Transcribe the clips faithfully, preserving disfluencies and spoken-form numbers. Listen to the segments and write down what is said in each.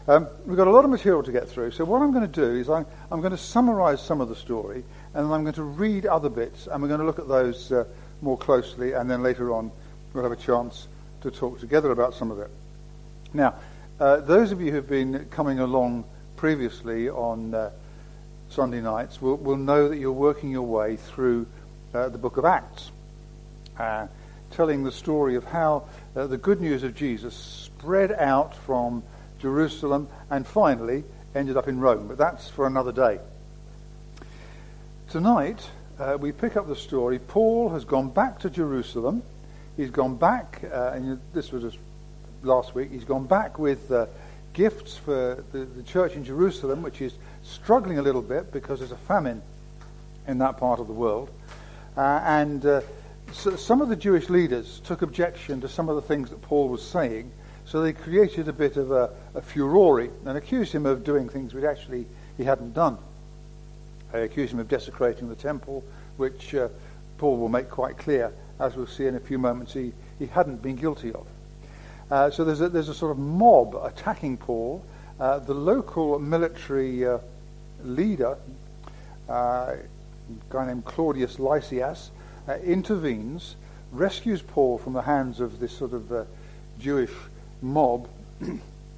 Um, we've got a lot of material to get through, so what I'm going to do is I'm, I'm going to summarize some of the story, and then I'm going to read other bits, and we're going to look at those uh, more closely, and then later on we'll have a chance to talk together about some of it. Now, uh, those of you who've been coming along previously on uh, Sunday nights will, will know that you're working your way through uh, the book of Acts, uh, telling the story of how uh, the good news of Jesus spread out from Jerusalem and finally ended up in Rome. But that's for another day. Tonight, uh, we pick up the story. Paul has gone back to Jerusalem. He's gone back, uh, and this was just last week, he's gone back with uh, gifts for the, the church in Jerusalem, which is struggling a little bit because there's a famine in that part of the world. Uh, and uh, so some of the Jewish leaders took objection to some of the things that Paul was saying, so they created a bit of a, a furore and accused him of doing things which actually he hadn't done. They accused him of desecrating the temple, which uh, Paul will make quite clear, as we'll see in a few moments, he, he hadn't been guilty of. Uh, so there's a, there's a sort of mob attacking Paul. Uh, the local military uh, leader, uh, a guy named Claudius Lysias, uh, intervenes, rescues Paul from the hands of this sort of uh, Jewish mob, uh,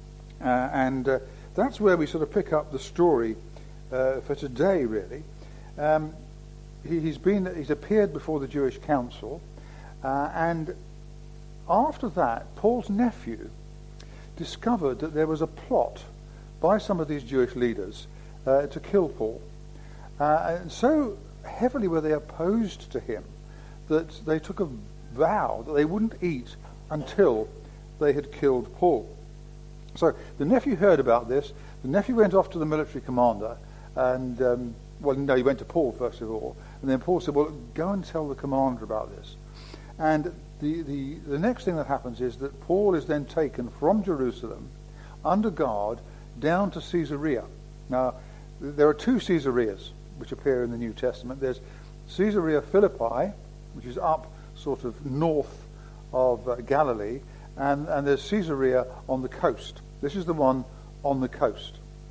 and uh, that's where we sort of pick up the story uh, for today, really. Um, he, he's been, he's appeared before the Jewish council, uh, and after that, Paul's nephew discovered that there was a plot by some of these Jewish leaders uh, to kill Paul, uh, and so heavily were they opposed to him that they took a vow that they wouldn't eat until they had killed Paul. So the nephew heard about this. The nephew went off to the military commander, and um, well, no, he went to Paul first of all, and then Paul said, "Well, go and tell the commander about this." And the the the next thing that happens is that Paul is then taken from Jerusalem under guard down to Caesarea. Now, there are two Caesareas which appear in the New Testament. There's Caesarea Philippi, which is up sort of north of uh, Galilee, and, and there's Caesarea on the coast. This is the one on the coast.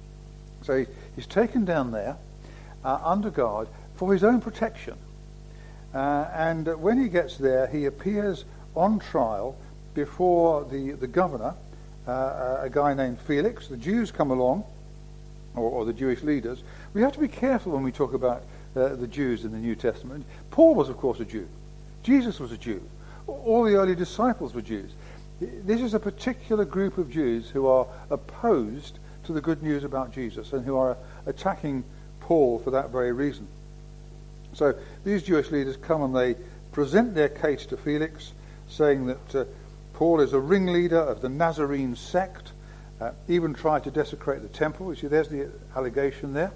So he, he's taken down there uh, under guard for his own protection. Uh, and when he gets there, he appears on trial before the, the governor, uh, a guy named Felix. The Jews come along, or, or the Jewish leaders. We have to be careful when we talk about uh, the Jews in the New Testament. Paul was, of course, a Jew. Jesus was a Jew. All the early disciples were Jews. This is a particular group of Jews who are opposed to the good news about Jesus and who are attacking Paul for that very reason. So these Jewish leaders come and they present their case to Felix, saying that uh, Paul is a ringleader of the Nazarene sect, uh, even tried to desecrate the temple. You see, there's the allegation there.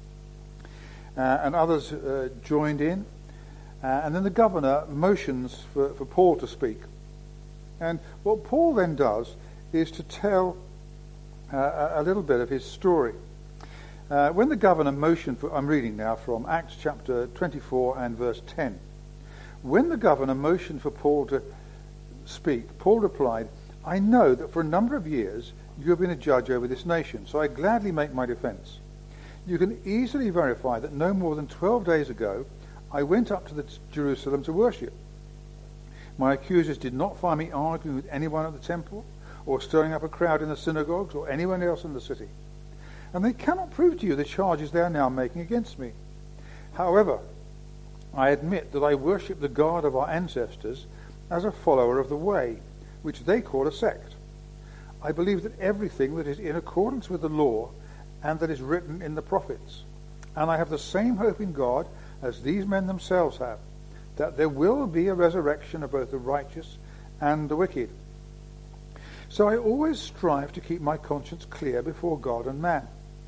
Uh, and others uh, joined in. Uh, and then the governor motions for, for Paul to speak. And what Paul then does is to tell uh, a little bit of his story. Uh, when the governor motioned for, I'm reading now from Acts chapter twenty-four and verse ten. When the governor motioned for Paul to speak, Paul replied, "I know that for a number of years you have been a judge over this nation, so I gladly make my defense. You can easily verify that no more than twelve days ago I went up to the Jerusalem to worship. My accusers did not find me arguing with anyone at the temple, or stirring up a crowd in the synagogues, or anyone else in the city. And they cannot prove to you the charges they are now making against me. However, I admit that I worship the God of our ancestors as a follower of the way, which they call a sect. I believe that everything that is in accordance with the law and that is written in the prophets. And I have the same hope in God as these men themselves have, that there will be a resurrection of both the righteous and the wicked. So I always strive to keep my conscience clear before God and man.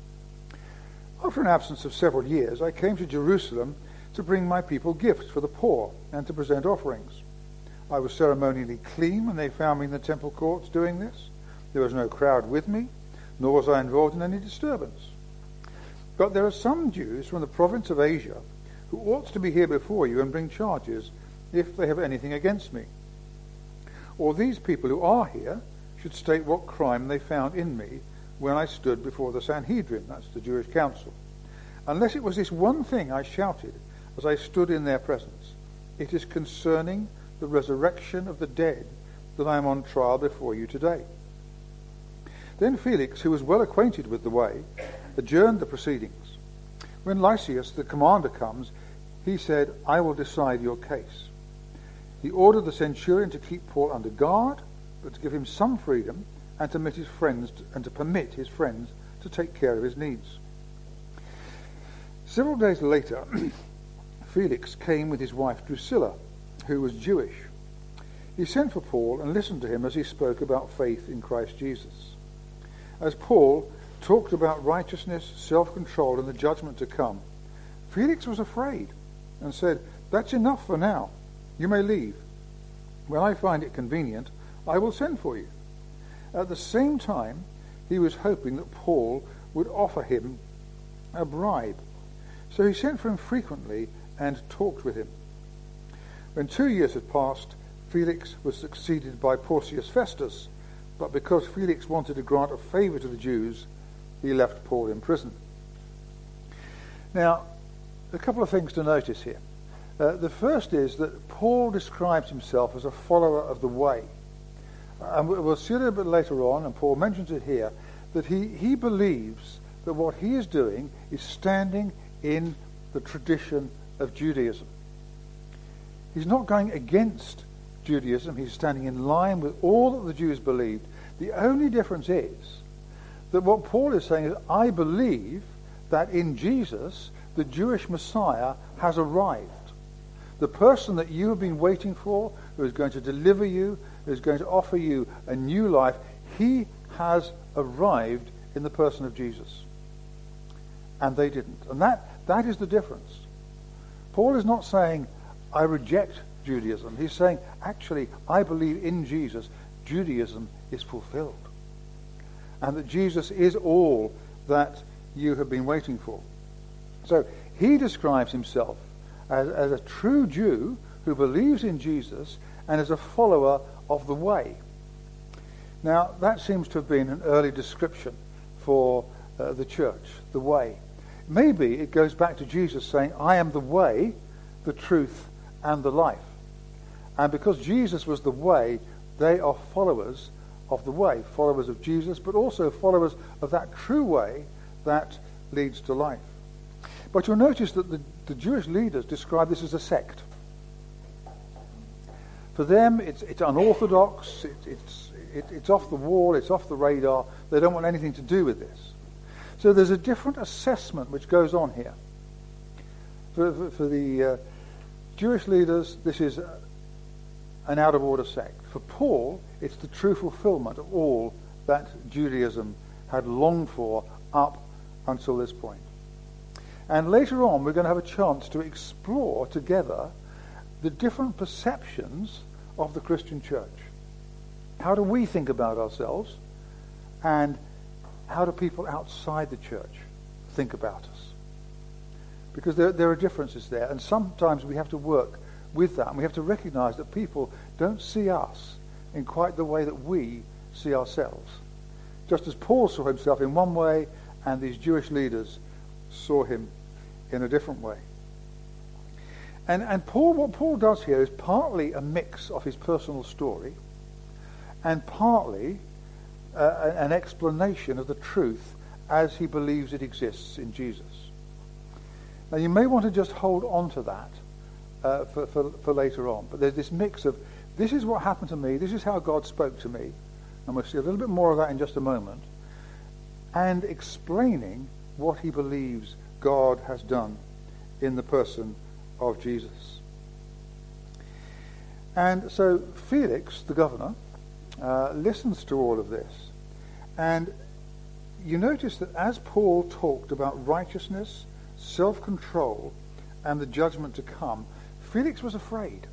After an absence of several years, I came to Jerusalem to bring my people gifts for the poor and to present offerings. I was ceremonially clean when they found me in the temple courts doing this. There was no crowd with me, nor was I involved in any disturbance. But there are some Jews from the province of Asia who ought to be here before you and bring charges if they have anything against me. Or these people who are here should state what crime they found in me when I stood before the Sanhedrin, that's the Jewish council, unless it was this one thing I shouted as I stood in their presence. It is concerning the resurrection of the dead that I am on trial before you today. Then Felix, who was well acquainted with the way, adjourned the proceedings. When Lysias, the commander, comes, he said, I will decide your case. He ordered the centurion to keep Paul under guard, but to give him some freedom and to permit his friends to, and to permit his friends to take care of his needs. Several days later, Felix came with his wife Drusilla, who was Jewish. He sent for Paul and listened to him as he spoke about faith in Christ Jesus. As Paul talked about righteousness, self-control, and the judgment to come, Felix was afraid and said, That's enough for now. You may leave. When I find it convenient, I will send for you. At the same time, he was hoping that Paul would offer him a bribe. So he sent for him frequently and talked with him. When two years had passed, Felix was succeeded by Porcius Festus, but because Felix wanted to grant a favour to the Jews, he left Paul in prison. Now, a couple of things to notice here. Uh, the first is that Paul describes himself as a follower of the way. And we'll see a little bit later on, and Paul mentions it here, that he, he believes that what he is doing is standing in the tradition of Judaism. He's not going against Judaism, he's standing in line with all that the Jews believed. The only difference is that what Paul is saying is, I believe that in Jesus, the Jewish Messiah has arrived. The person that you have been waiting for, who is going to deliver you, who is going to offer you a new life, he has arrived in the person of Jesus. And they didn't. And that, that is the difference. Paul is not saying, I reject Judaism. He's saying, actually, I believe in Jesus, Judaism is fulfilled. And that Jesus is all that you have been waiting for. So he describes himself as, as a true Jew who believes in Jesus and as a follower of the way. Now, that seems to have been an early description for uh, the church, the way. Maybe it goes back to Jesus saying, I am the way, the truth, and the life. And because Jesus was the way, they are followers of the way, followers of Jesus, but also followers of that true way that leads to life. But you'll notice that the, the Jewish leaders describe this as a sect. For them, it's, it's unorthodox, it, it's, it, it's off the wall, it's off the radar. They don't want anything to do with this. So there's a different assessment which goes on here. For, for, for the uh, Jewish leaders, this is uh, an out-of-order sect. For Paul, it's the true fulfillment of all that Judaism had longed for up until this point. And later on, we're going to have a chance to explore together the different perceptions of the Christian church. How do we think about ourselves? And how do people outside the church think about us? Because there, there are differences there. And sometimes we have to work with that. And we have to recognize that people don't see us in quite the way that we see ourselves. Just as Paul saw himself in one way, and these Jewish leaders saw him in a different way. And, and Paul, what Paul does here is partly a mix of his personal story and partly uh, an explanation of the truth as he believes it exists in Jesus. Now you may want to just hold on to that uh, for, for, for later on, but there's this mix of, this is what happened to me, this is how God spoke to me, and we'll see a little bit more of that in just a moment, and explaining what he believes God has done in the person of Jesus. And so Felix, the governor, uh, listens to all of this. And you notice that as Paul talked about righteousness, self-control, and the judgment to come, Felix was afraid.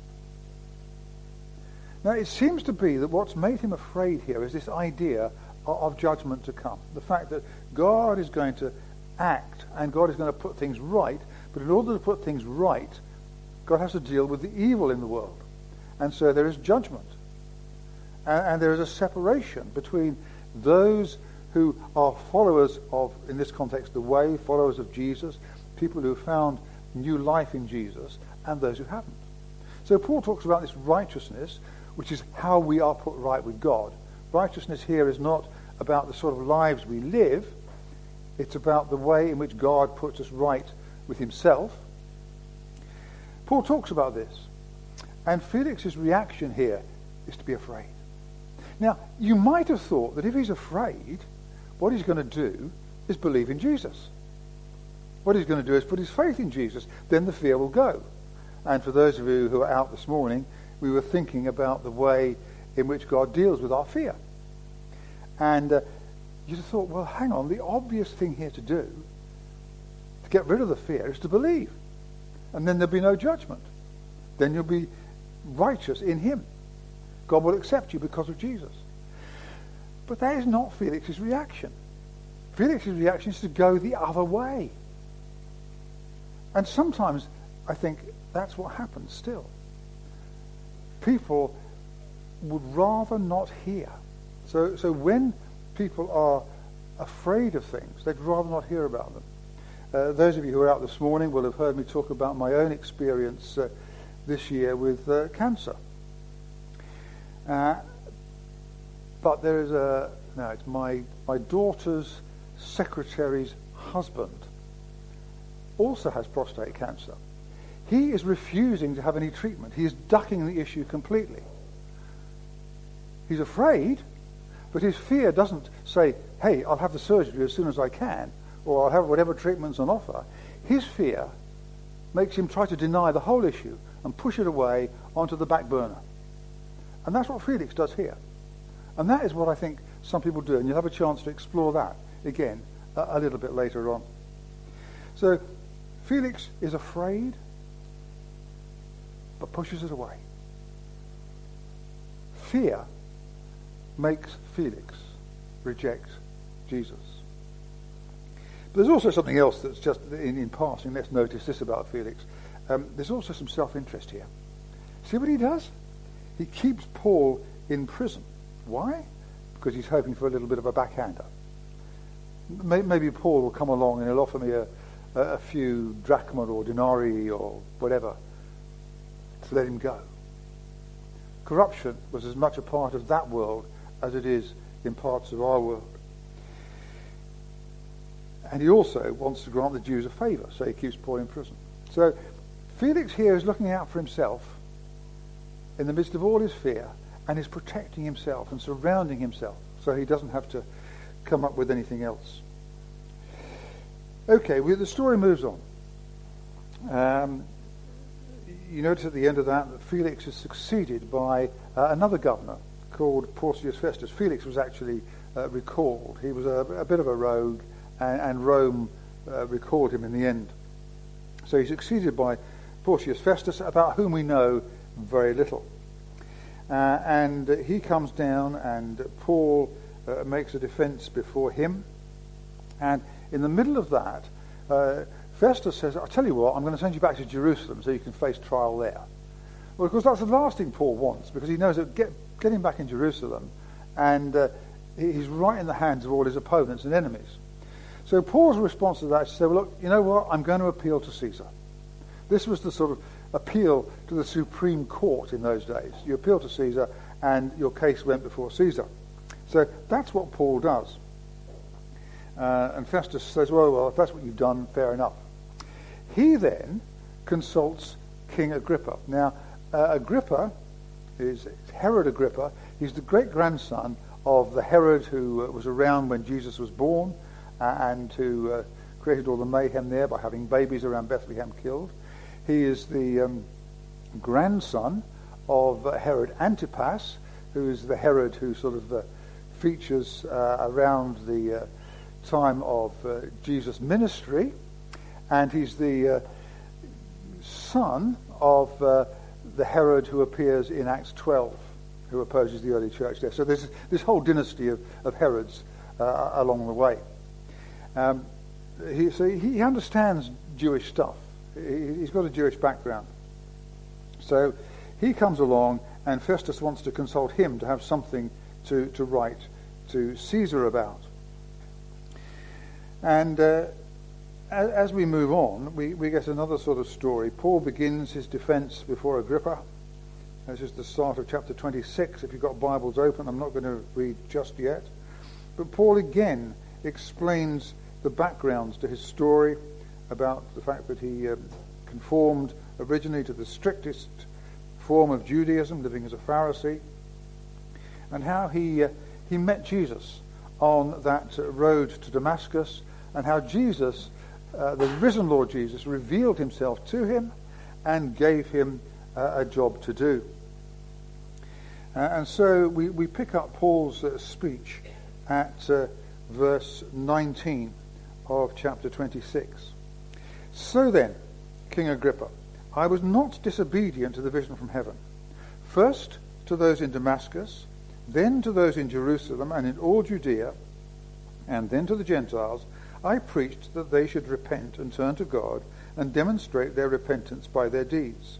Now it seems to be that what's made him afraid here is this idea of, of judgment to come. The fact that God is going to act and God is going to put things right, but in order to put things right, God has to deal with the evil in the world. And so there is judgment. And, and there is a separation between those who are followers of, in this context, the way, followers of Jesus, people who have found new life in Jesus, and those who haven't. So Paul talks about this righteousness, which is how we are put right with God. Righteousness here is not about the sort of lives we live. It's about the way in which God puts us right with himself. Paul talks about this. And Felix's reaction here is to be afraid. Now, you might have thought that if he's afraid, what he's going to do is believe in Jesus. What he's going to do is put his faith in Jesus. Then the fear will go. And for those of you who are out this morning, we were thinking about the way in which God deals with our fear. And uh, you just thought, well, hang on, the obvious thing here to do, to get rid of the fear, is to believe. And then there'll be no judgment. Then you'll be righteous in him. God will accept you because of Jesus. But that is not Felix's reaction. Felix's reaction is to go the other way. And sometimes I think that's what happens still. People would rather not hear. So, so when people are afraid of things, they'd rather not hear about them. Uh, those of you who are out this morning will have heard me talk about my own experience uh, this year with uh, cancer. Uh, but there is a, no, it's my, my daughter's secretary's husband also has prostate cancer. He is refusing to have any treatment. He is ducking the issue completely. He's afraid, but his fear doesn't say, hey, I'll have the surgery as soon as I can, or I'll have whatever treatment's on offer. His fear makes him try to deny the whole issue and push it away onto the back burner. And that's what Felix does here. And that is what I think some people do, and you'll have a chance to explore that again a, a little bit later on. So Felix is afraid, but pushes it away. Fear makes Felix reject Jesus. But there's also something else that's just in, in passing. Let's notice this about Felix. Um, there's also some self-interest here. See what he does? He keeps Paul in prison. Why? Because he's hoping for a little bit of a backhander. Maybe Paul will come along and he'll offer me a, a few drachma or denarii or whatever to let him go. Corruption was as much a part of that world as it is in parts of our world. And he also wants to grant the Jews a favour, so he keeps Paul in prison. So Felix here is looking out for himself in the midst of all his fear, and is protecting himself and surrounding himself so he doesn't have to come up with anything else. Okay, well, the story moves on. Um, you notice at the end of that that Felix is succeeded by uh, another governor called Porcius Festus. Felix was actually uh, recalled. He was a, a bit of a rogue, and, and Rome uh, recalled him in the end. So he's succeeded by Porcius Festus, about whom we know very little. Uh, and uh, he comes down, and Paul uh, makes a defense before him. And in the middle of that, uh, Festus says, I'll tell you what, I'm going to send you back to Jerusalem so you can face trial there. Well, of course, that's the last thing Paul wants, because he knows that get, get him back in Jerusalem, and uh, he's right in the hands of all his opponents and enemies. So Paul's response to that is to say, well, look, you know what, I'm going to appeal to Caesar. This was the sort of appeal to the Supreme Court in those days. You appeal to Caesar, and your case went before Caesar. So that's what Paul does. Uh, and Festus says, well, well, if that's what you've done, fair enough. He then consults King Agrippa. Now, uh, Agrippa is Herod Agrippa. He's the great-grandson of the Herod who uh, was around when Jesus was born, uh, and who uh, created all the mayhem there by having babies around Bethlehem killed. He is the um, grandson of uh, Herod Antipas, who is the Herod who sort of uh, features uh, around the uh, time of uh, Jesus' ministry. And he's the uh, son of uh, the Herod who appears in Acts twelve, who opposes the early church there. So there's this whole dynasty of, of Herods uh, along the way. Um, he, so he understands Jewish stuff. He's got a Jewish background. So he comes along, and Festus wants to consult him to have something to, to write to Caesar about. And uh, as, as we move on, we, we get another sort of story. Paul begins his defense before Agrippa. This is the start of chapter twenty-six. If you've got Bibles open, I'm not going to read just yet. But Paul again explains the backgrounds to his story about the fact that he um, conformed originally to the strictest form of Judaism, living as a Pharisee, and how he uh, he met Jesus on that uh, road to Damascus, and how Jesus, uh, the risen Lord Jesus, revealed himself to him and gave him uh, a job to do. Uh, and so we, we pick up Paul's uh, speech at uh, verse nineteen of chapter twenty-six. So then, King Agrippa, I was not disobedient to the vision from heaven. First to those in Damascus, then to those in Jerusalem and in all Judea, and then to the Gentiles, I preached that they should repent and turn to God and demonstrate their repentance by their deeds.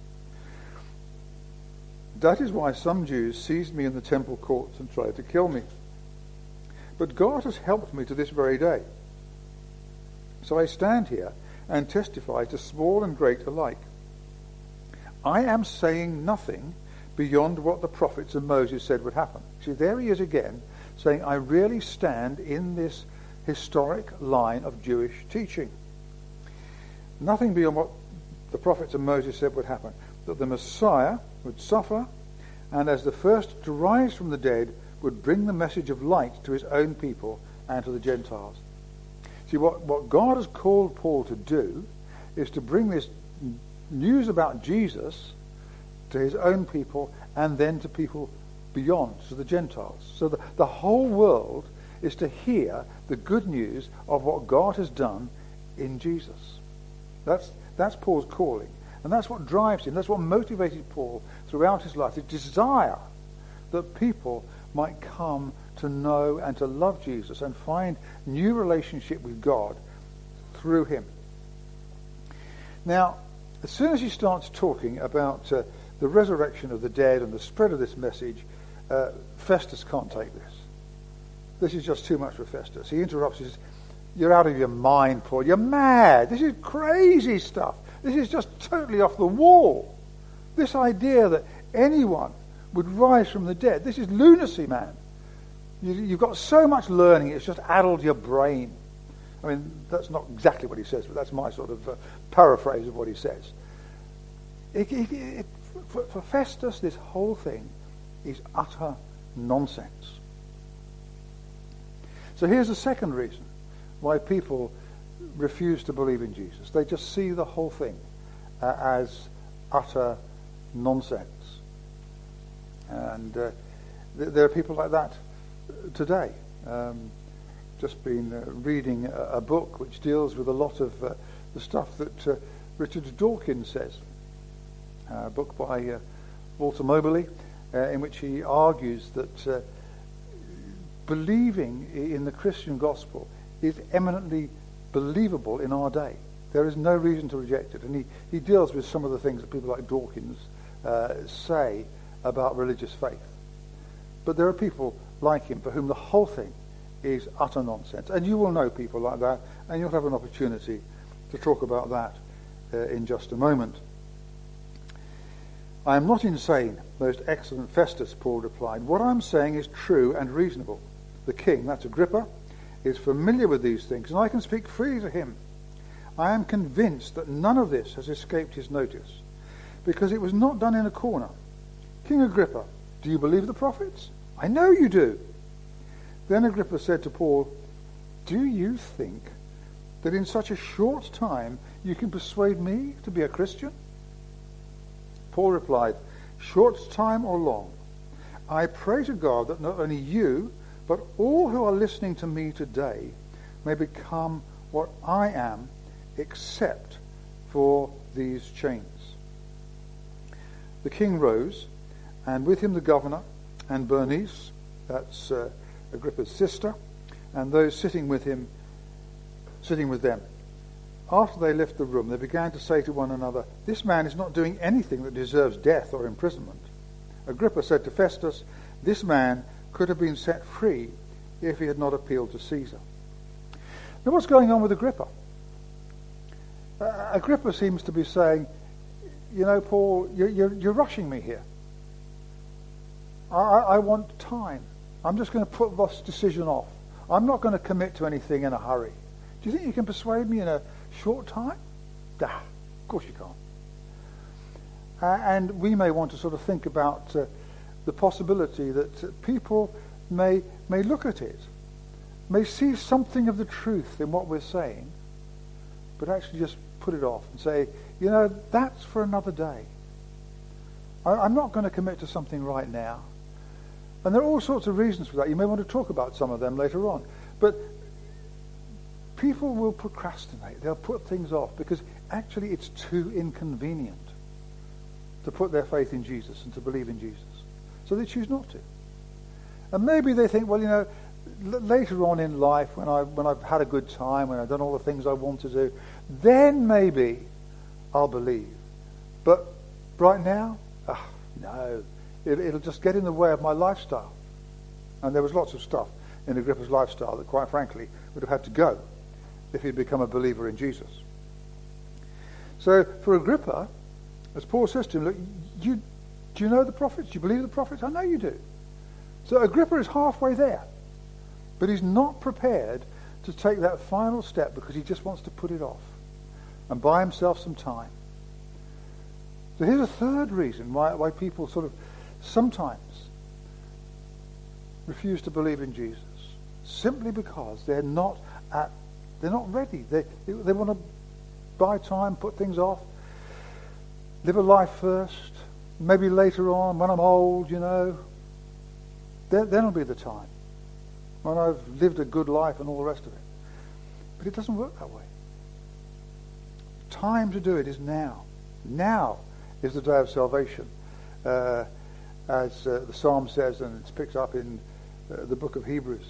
That is why some Jews seized me in the temple courts and tried to kill me. But God has helped me to this very day. So I stand here and testify to small and great alike. I am saying nothing beyond what the prophets and Moses said would happen. See, there he is again, saying, I really stand in this historic line of Jewish teaching. Nothing beyond what the prophets and Moses said would happen. That the Messiah would suffer, and as the first to rise from the dead, would bring the message of light to his own people and to the Gentiles. See, what, what God has called Paul to do is to bring this news about Jesus to his own people and then to people beyond, to the Gentiles. So the, the whole world is to hear the good news of what God has done in Jesus. That's, that's Paul's calling. And that's what drives him. That's what motivated Paul throughout his life, the desire that people might come to know and to love Jesus and find new relationship with God through him. Now, as soon as he starts talking about uh, the resurrection of the dead and the spread of this message, uh, Festus can't take this. This is just too much for Festus. He interrupts and says, you're out of your mind, Paul. You're mad. This is crazy stuff. This is just totally off the wall. This idea that anyone would rise from the dead. This is lunacy, man. You, you've got so much learning, it's just addled your brain. I mean, that's not exactly what he says, but that's my sort of uh, paraphrase of what he says. It, it, it, for, for Festus, this whole thing is utter nonsense. So here's the second reason why people refuse to believe in Jesus. They just see the whole thing uh, as utter nonsense. And uh, th- there are people like that today. Um, just been uh, reading a, a book which deals with a lot of uh, the stuff that uh, Richard Dawkins says. Uh, a book by uh, Walter Moberly, uh, in which he argues that uh, believing in the Christian gospel is eminently believable in our day. There is no reason to reject it. And he, he deals with some of the things that people like Dawkins uh, say about religious faith. But there are people like him for whom the whole thing is utter nonsense. And you will know people like that, and you'll have an opportunity to talk about that uh, in just a moment. I am not insane, most excellent Festus, Paul replied. What I'm saying is true and reasonable. The king, that's Agrippa, is familiar with these things, and I can speak freely to him. I am convinced that none of this has escaped his notice, because it was not done in a corner. King Agrippa, do you believe the prophets? I know you do. Then Agrippa said to Paul, do you think that in such a short time you can persuade me to be a Christian? Paul replied, short time or long, I pray to God that not only you, but all who are listening to me today may become what I am, except for these chains. The king rose, and with him the governor and Bernice, that's uh, Agrippa's sister, and those sitting with him, sitting with them. After they left the room, they began to say to one another, this man is not doing anything that deserves death or imprisonment. Agrippa said to Festus, this man could have been set free if he had not appealed to Caesar. Now what's going on with Agrippa? Uh, Agrippa seems to be saying, you know, Paul, you're, you're, you're rushing me here. I, I want time. I'm just going to put this decision off. I'm not going to commit to anything in a hurry. Do you think you can persuade me in a short time? Nah, of course you can't. Uh, and we may want to sort of think about uh, the possibility that uh, people may may look at it, may see something of the truth in what we're saying, but actually just put it off and say, you know, that's for another day. I, I'm not going to commit to something right now. And there are all sorts of reasons for that. You may want to talk about some of them later on. But people will procrastinate. They'll put things off because actually it's too inconvenient to put their faith in Jesus and to believe in Jesus. So they choose not to. And maybe they think, well, you know, l- later on in life, when, I, when I've had a good time, when I've done all the things I want to do, then maybe I'll believe. But right now, ah, no. It, it'll just get in the way of my lifestyle. And there was lots of stuff in Agrippa's lifestyle that, quite frankly, would have had to go if he'd become a believer in Jesus. So for Agrippa, as Paul says to him, look, you, do you know the prophets? Do you believe the prophets? I know you do. So Agrippa is halfway there. But he's not prepared to take that final step because he just wants to put it off and buy himself some time. So here's a third reason why, why people sort of sometimes refuse to believe in Jesus, simply because they're not at, they're not ready. They, they they want to buy time, put things off, live a life first. Maybe later on, when I'm old, you know, then then'll be the time when I've lived a good life and all the rest of it. But it doesn't work that way. Time to do it is now. Now is the day of salvation. Uh, as uh, the Psalm says, and it's picked up in uh, the book of Hebrews.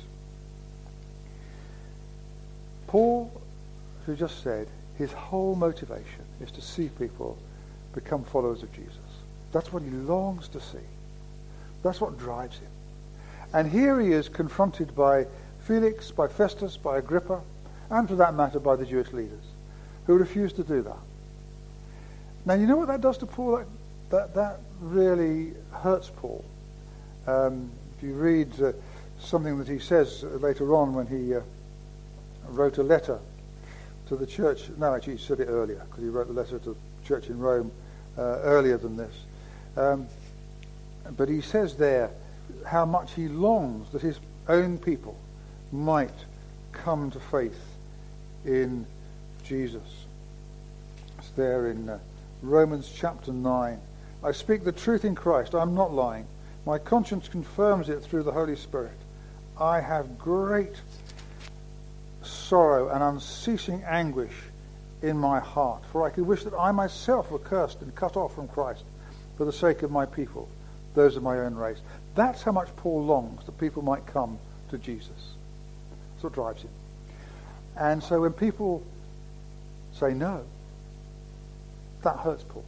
Paul, as we just said, his whole motivation is to see people become followers of Jesus. That's what he longs to see. That's what drives him. And here he is confronted by Felix, by Festus, by Agrippa, and for that matter by the Jewish leaders, who refuse to do that. Now you know what that does to Paul? That That, that really hurts Paul. Um, if you read uh, something that he says later on when he uh, wrote a letter to the church. No, actually he said it earlier because he wrote the letter to the church in Rome uh, earlier than this. Um, but he says there how much he longs that his own people might come to faith in Jesus. It's there in uh, Romans chapter nine. I speak the truth in Christ. I'm not lying. My conscience confirms it through the Holy Spirit. I have great sorrow and unceasing anguish in my heart, for I could wish that I myself were cursed and cut off from Christ for the sake of my people, those of my own race. That's how much Paul longs that people might come to Jesus. That's what drives him. And so when people say no, that hurts Paul.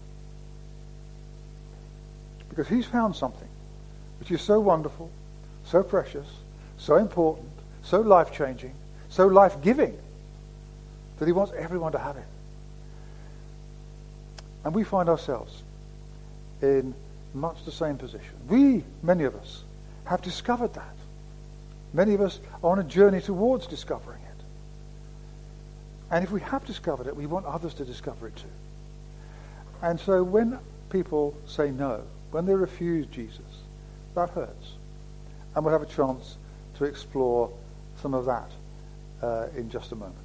Because he's found something which is so wonderful, so precious, so important, so life-changing, so life-giving, that he wants everyone to have it. And we find ourselves in much the same position. We, many of us, have discovered that. Many of us are on a journey towards discovering it. And if we have discovered it, we want others to discover it too. And so when people say no, when they refuse Jesus, that hurts. And we'll have a chance to explore some of that uh, in just a moment.